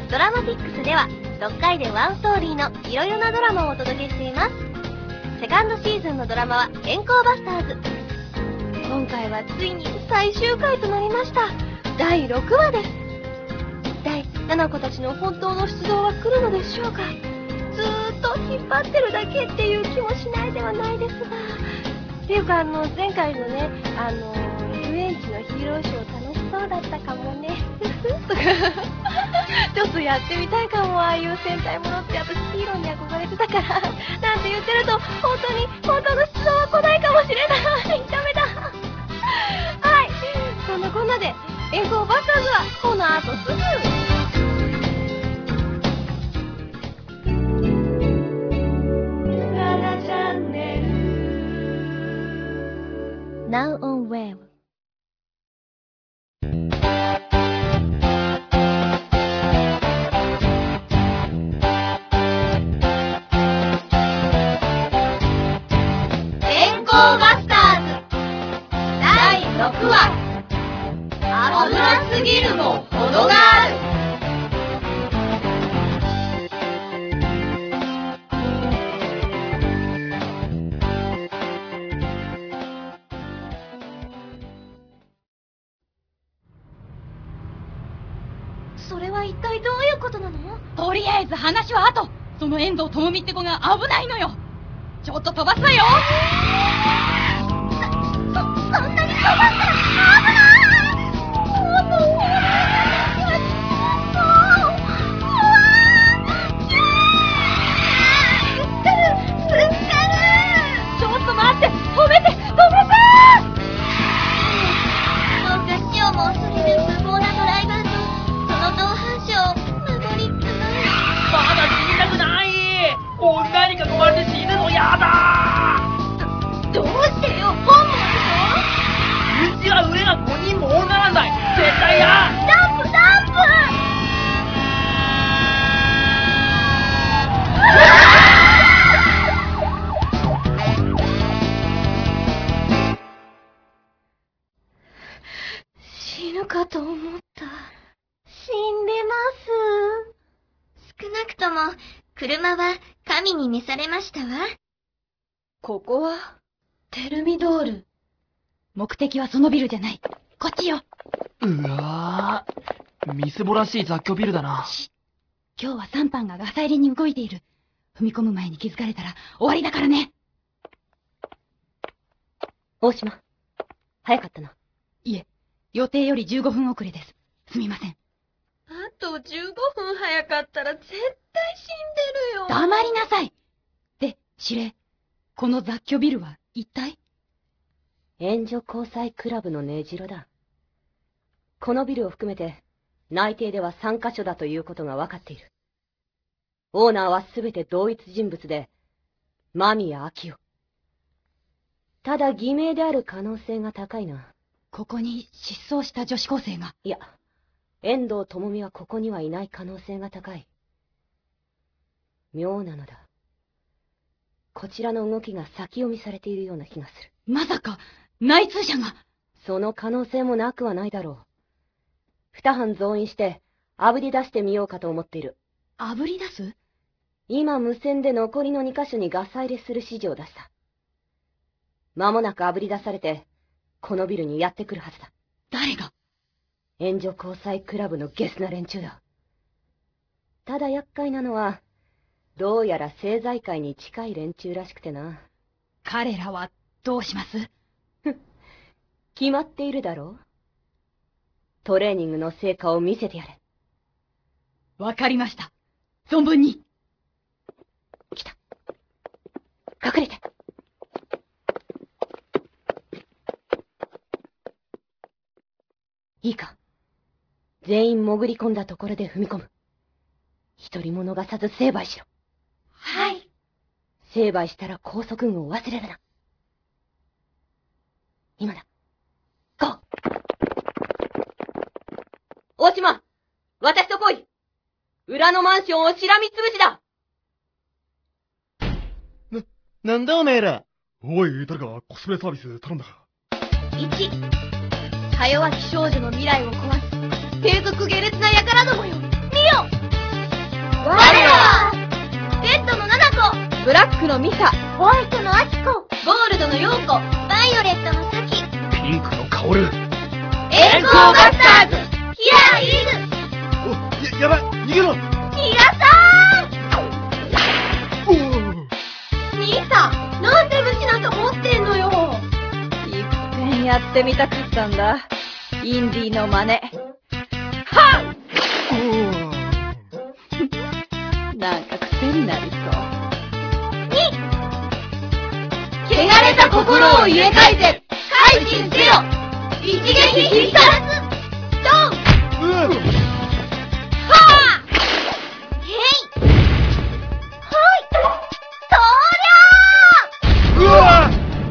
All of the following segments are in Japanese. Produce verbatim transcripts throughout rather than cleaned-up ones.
ドラマティックスではろっかいでワンストーリーのいろいろなドラマをお届けしています。セカンドシーズンのドラマは健康バスターズ。今回はついに最終回となりました。だいろくわです。一体ナナコたちの本当の出動は来るのでしょうか。ずーっと引っ張ってるだけっていう気もしないではないですが、っていうかあの前回のねあの遊園地のヒーローショー楽しそうだったかもねとかちょっとやってみたいかも。ああいう戦隊ものって私ヒーローに憧れてたからなんて言ってると本当に本当の出動は来ないかもしれないダメだはい、そんなこんなで健康バスターズはこの後すぐ。Now on Wave。 健康バスターズだいろくわ。危なすぎるも程がある。それは一体どういうことなの？ とりあえず話は後。その遠藤智美って子が危ないのよ。ちょっと飛ばすわよ。 そ、そんなに飛ばしたら危ない。もうもう私は死ぬぞ。うわー、ぶつかるぶつかる。 ちょっと待って、止めて止めて。 どうか死をも恐れる無謀なドライバーとその同伴者を守りたまえ。 まだ死にたくない。女に囲まれて死ぬのやだ。 ど、どうしてよ。本望でしょ。 うちは上がごにんも女なんだい。絶対や。 ダンプダンプ。死ぬかと思った。死んでます。少なくとも車は神に召されましたわ。 ここはテルミドール。目的はそのビルじゃない。こっちよ。 うわぁ、みすぼらしい雑居ビルだな。 し今日はサンパンがガサ入れに動いている。踏み込む前に気づかれたら終わりだからね。 大島、早かったな。 いえ、予定よりじゅうごふん遅れです。すみません。 あとじゅうごふん早かったら絶対死んでるよ。 黙りなさい。で、司令、この雑居ビルは一体？ 援助交際クラブの根城だ。このビルを含めて内定ではさんカ所だということが分かっている。オーナーはすべて同一人物で間宮明夫。ただ偽名である可能性が高いな。 ここに失踪した女子高生が。 いや、遠藤智美はここにはいない可能性が高い。妙なのだ。こちらの動きが先読みされているような気がする。 まさか内通者が。 その可能性もなくはないだろう。二班増員してあぶり出してみようかと思っている。 あぶり出す？ 今無線で残りのにカ所にガサ入れする指示を出した。間もなくあぶり出されてこのビルにやってくるはずだ。 誰が？ 援助交際クラブのゲスな連中だ。ただ厄介なのはどうやら政財界に近い連中らしくてな。 彼らはどうします？ 決まっているだろう。トレーニングの成果を見せてやれ。 わかりました。存分に。 来た。隠れて。いいか。全員潜り込んだところで踏み込む。一人も逃さず成敗しろ。 はい。 成敗したら高速軍を忘れるな。今だ。ゴー。大島、私と来い。裏のマンションをしらみつぶしだ。 な、なんだおめえら。おい、誰かコスプレサービス頼んだか。 いち、か弱き少女の未来を壊す低俗下劣な輩どもよ、見よ。 我らはレッドのナナコ、 ブラックのミサ、 ホワイトのアキコ、ゴールドのヨーコ、バイオレットのサキ、 ピンクのカオル。 エンコーバスターズ、キラーリーお、や、やばい、逃げろ。 グ、逃がさおお。 ーミサ、なんで虫なんか持ってんのよ。 いっぺんやってみたかったんだ。インディの真似。なんか癖になりそう。 汚れた心を入れ替えて改心せよ、一撃必殺ドン。 うわ。 はあ、へい、ほい、そうわ。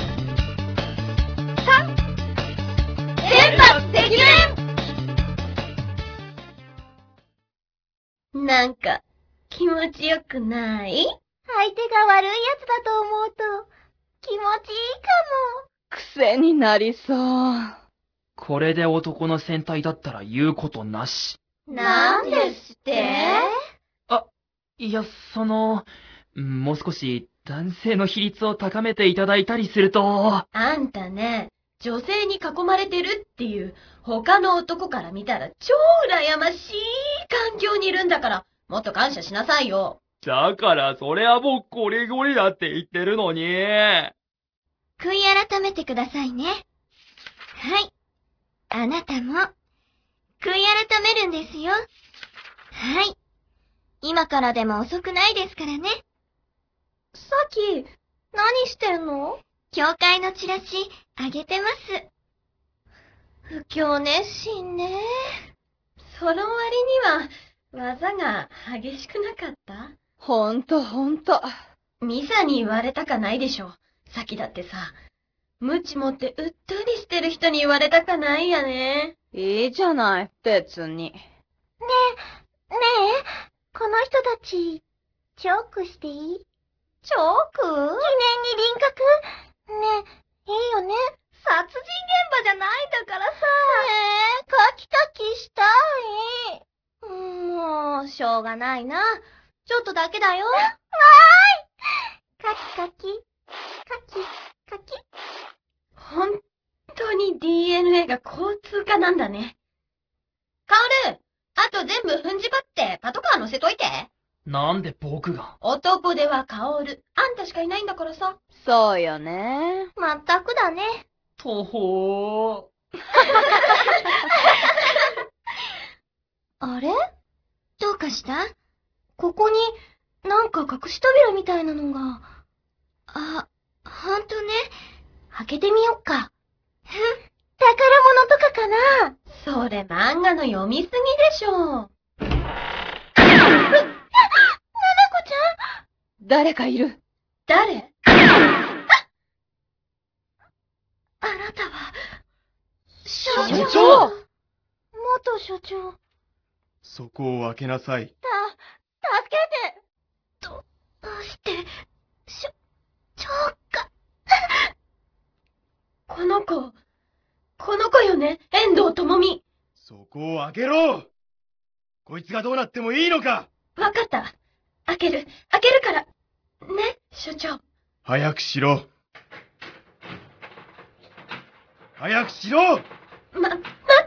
りゃ天罰赤面。なんか気持ちよくない？相手が悪いやつだと思うと気持ちいいかも。 癖になりそう。 これで男の戦隊だったら言うことなし。 なんですって？ あ、いや、その、もう少し男性の比率を高めていただいたりすると。 あんたね、女性に囲まれてるっていう他の男から見たら超羨ましい環境にいるんだから、もっと感謝しなさいよ。 だからそれはもうこれゴリだって言ってるのに。 悔い改めてくださいね。はい。あなたも、悔い改めるんですよ。はい。今からでも遅くないですからね。さっき、何してんの？教会のチラシ、あげてます。不況熱心ね。 その割には、技が激しくなかった？ ほんとほんと。 ミサに言われたかないでしょ。さっきだってさ、ムチ持ってうっとりしてる人に言われたかないやね。 いいじゃない、別に。 ねえ、ねえ、この人たち、チョークしていい？チョーク？記念に輪郭？ねえ、いいよね？殺人現場じゃないんだからさ。ええー、カキカキしたい。もう、しょうがないな。ちょっとだけだよ。わーい！カキカキ、カキ、カキ。 本当に ディーエヌエー が交通課なんだね。カオル、あと全部踏んじばってパトカー乗せといて。 なんで僕が？ 男ではカオル。あんたしかいないんだからさ。 そうよね。 まったくだね。 とほー。 あれ？どうかした？ここに、なんか隠し扉みたいなのが。あ、ほんとね。開けてみよっか。ふん、宝物とかかな？ それ漫画の読みすぎでしょ。 ななこちゃん？ 誰かいる。 誰？ あなたは、所所長。 長！ 元所長。 そこを開けなさい。 た、助けて。ど、どうして、しょ、長か。 この子、この子よね、遠藤智美。 そこを開けろ！こいつがどうなってもいいのか！ わかった。開ける、開けるから。ね、所長。 早くしろ！早くしろ！ ま、待って。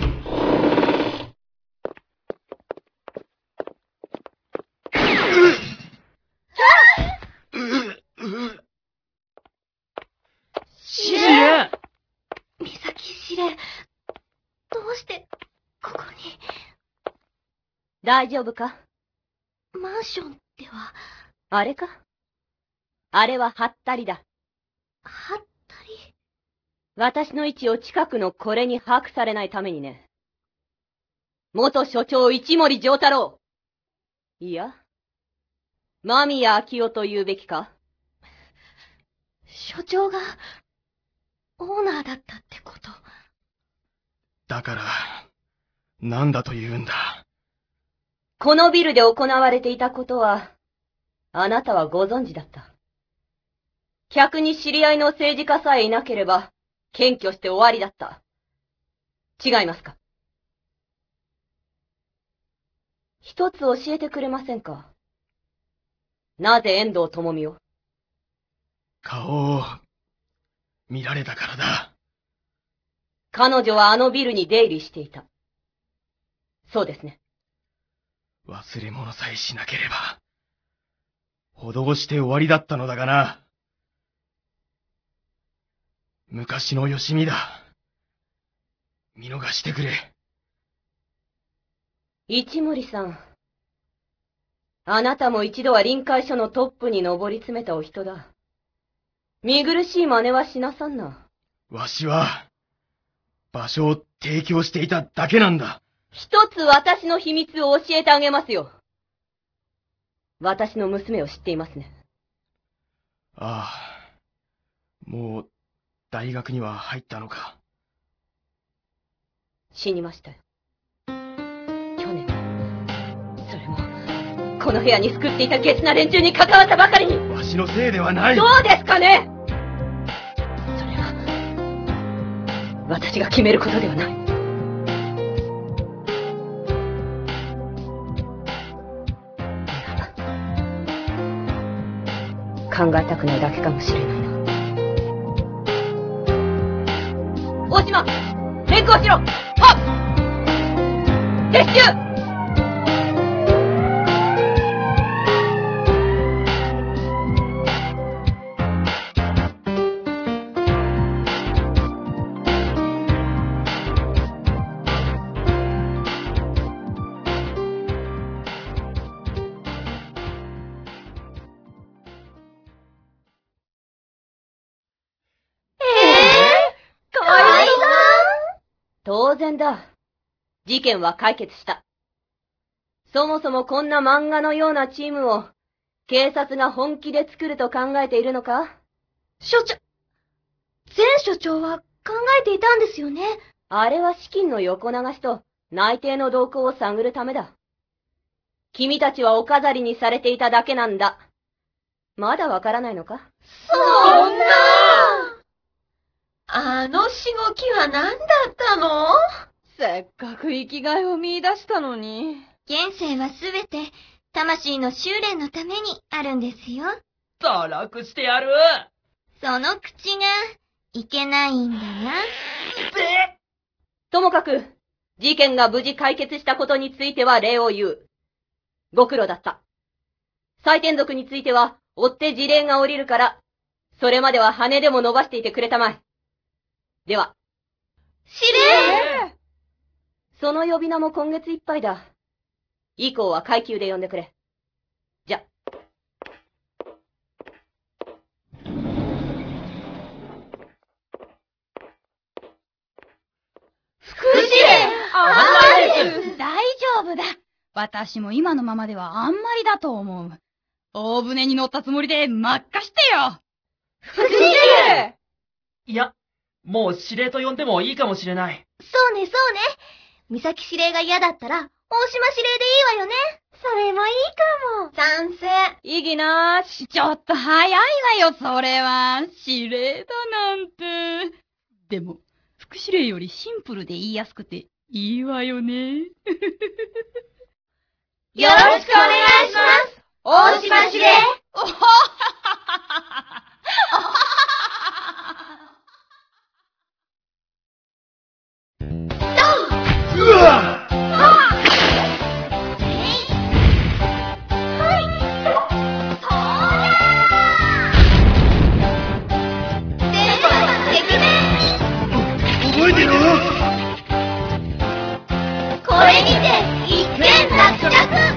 シレ！ 美咲司令、どうして、ここに。 大丈夫か？ マンションでは、 あれか？あれはハッタリだ。 はったり。 私の位置を近くのこれに把握されないためにね。元所長一森丈太郎。いや、間宮明夫と言うべきか？ 所長が、オーナーだったってこと。 だから、なんだと言うんだ。 このビルで行われていたことは、あなたはご存知だった。客に知り合いの政治家さえいなければ、検挙して終わりだった。違いますか？ 一つ教えてくれませんか？なぜ遠藤智美を？ 顔を、見られたからだ。 彼女はあのビルに出入りしていた。そうですね。 忘れ物さえしなければ、施して終わりだったのだがな。昔のよしみだ。見逃してくれ。 市森さん。あなたも一度は臨海署のトップに上り詰めたお人だ。見苦しい真似はしなさんな。 わしは、場所を提供していただけなんだ。 一つ私の秘密を教えてあげますよ。私の娘を知っていますね。 ああ。もう、大学には入ったのか。 死にましたよ。去年。それも、この部屋に救っていたゲスな連中に関わったばかりに。 わしのせいではない。 どうですかね。それは、私が決めることではない。考えたくないだけかもしれないな。大島、連行しろ。はっ、撤収。当然だ。事件は解決した。そもそもこんな漫画のようなチームを、警察が本気で作ると考えているのか？ 所長、前所長は考えていたんですよね。 あれは資金の横流しと内偵の動向を探るためだ。君たちはお飾りにされていただけなんだ。まだわからないのか？ そんな！あのしごきは何だったの？ せっかく生きがいを見出したのに。 現世はすべて、魂の修練のためにあるんですよ。 堕落してやる。 その口が、いけないんだな。 でともかく、事件が無事解決したことについては礼を言う。ご苦労だった。再転属については、追って辞令が下りるから、それまでは羽でも伸ばしていてくれたまえ。では。 司令！ その呼び名も今月いっぱいだ。以降は階級で呼んでくれ。じゃ。 副司令！ あんまりです。大丈夫だ。私も今のままではあんまりだと思う。大船に乗ったつもりで任してよ。 副司令！ いや、もう司令と呼んでもいいかもしれない。 そうね、そうね。三崎司令が嫌だったら、大島司令でいいわよね。それもいいかも。 賛成。 異議なーし。 ちょっと早いわよ、それは。司令だなんて。でも、副司令よりシンプルで言いやすくていいわよね。 よろしくお願いします。大島司令。 うわっ！覚えてろ！ これにて、一件落着！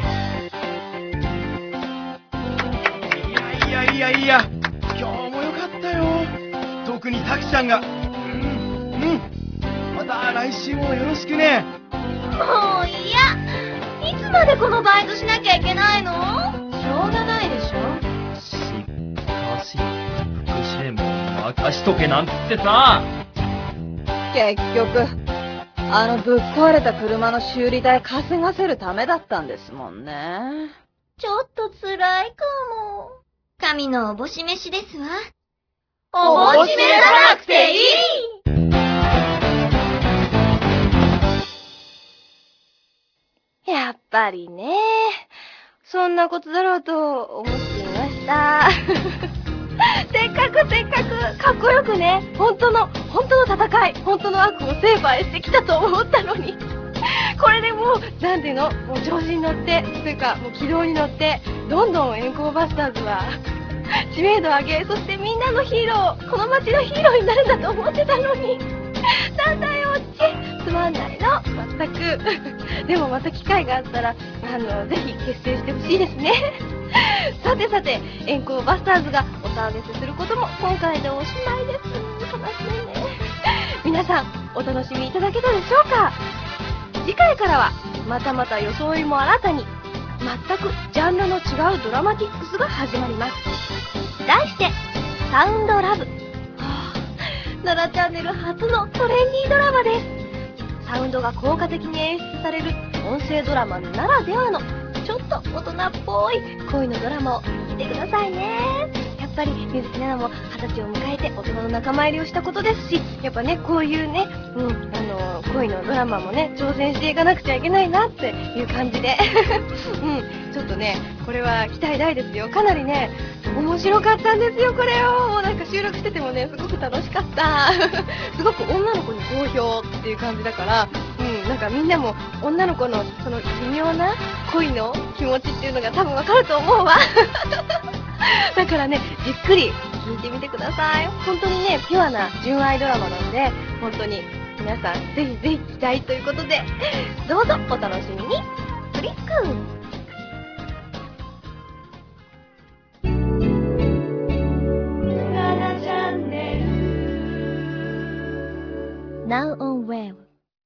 いやいやいやいや、今日もよかったよ。特にさきちゃんが。うん、うん。また来週もよろしくね。 もういや。いつまでこのバイトしなきゃいけないの？ しょうがないでしょ。 しかし、副司令も任しとけなんつってさ。 結局、あのぶっ壊れた車の修理代稼がせるためだったんですもんね。 ちょっと辛いかも。神のおぼし飯ですわ。 おぼしめさなくていい！ いややっぱりね。そんなことだろうと思っていました。せっかくせっかくかっこよくね、本当の、本当の戦い、本当の悪を成敗してきたと思ったのに。これでもう、なんていうの、もう調子に乗って、というかもう軌道に乗って、どんどんエンコーバスターズは、知名度上げ、そしてみんなのヒーロー、この街のヒーローになるんだと思ってたのに。なんだよ、チェ、つまんないの、まったく。でもまた機会があったら、あの、ぜひ結成してほしいですね。さてさて、エンコーバスターズがお騒がせすることも今回でおしまいです。悲しいね。皆さん、お楽しみいただけたでしょうか？次回からは、またまた装いも新たに、全くジャンルの違うドラマティックスが始まります。題して、サウンドラブ。はぁ、ナラチャンネル初のトレンディードラマです。サウンドが効果的に演出される音声ドラマならではのちょっと大人っぽい恋のドラマを見てくださいね。やっぱり水木奈々も二十歳を迎えて大人の仲間入りをしたことですし、やっぱね、こういうね、うん、あの恋のドラマもね、挑戦していかなくちゃいけないなっていう感じでうん、ちょっとね、これは期待大ですよ。かなりね、面白かったんですよ、これを。もうなんか収録しててもね、すごく楽しかった。すごく女の子に好評っていう感じだから、うん、なんかみんなも女の子のその微妙な恋の気持ちっていうのが多分わかると思うわ。だからね、じっくり聞いてみてください。本当にね、ピュアな純愛ドラマなので、本当に皆さんぜひぜひ期待ということで、どうぞお楽しみに。フリックン。Now on Wave